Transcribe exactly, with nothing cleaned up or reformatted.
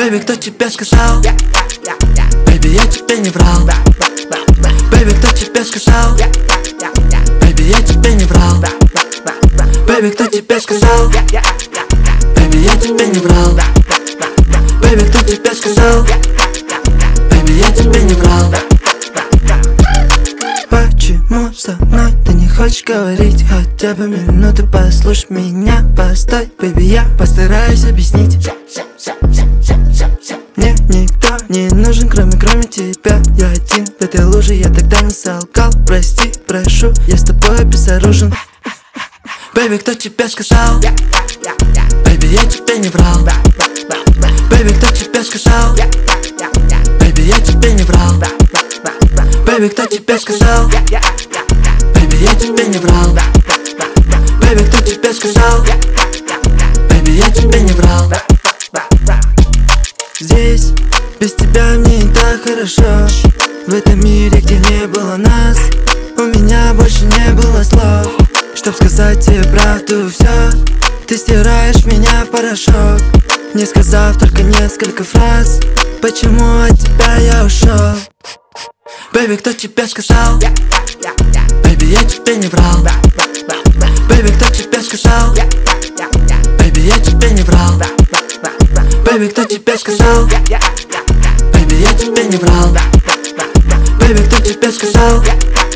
Бэйби, кто тебе сказал? Бэйби, я тебе не врал. Бэйби, кто тебе сказал? Бэйби, я тебе не врал. Бэйби, кто тебе сказал? Бэйби, я тебе не врал. Бэйби, кто тебе сказал? Бэйби, я тебе не врал. Почему со мной ты не хочешь говорить? Хотя бы минуту послушай меня. Постой, бэйби, я постараюсь объяснить. Мне никто не нужен, кроме, кроме тебя. Я один в этой луже, я тогда не солгал. Прости, прошу, я с тобой безоружен. Бэйби, кто тебе сказал? Бэйби, я тебе не врал. Бэйби, кто тебе сказал? Бэйби, я тебе не врал. Бэйби, кто тебе сказал? Бэйби, я тебе не врал. Бэйби, кто тебе сказал? Бэйби, я тебе не врал. Здесь без тебя мне не так хорошо. В этом мире, где не было нас, у меня больше не было слов, чтоб сказать тебе правду все. Ты стираешь меня в порошок, не сказав только несколько фраз. Почему от тебя я ушел? Бэйби, кто тебе сказал? Бэйби, я тебе не врал. Бэйби, кто тебе сказал? Бэйби, я тебе не врал. Бэйби, кто тебе сказал? Бэйби, я тебе не врал. Бэйби, кто тебе сказал?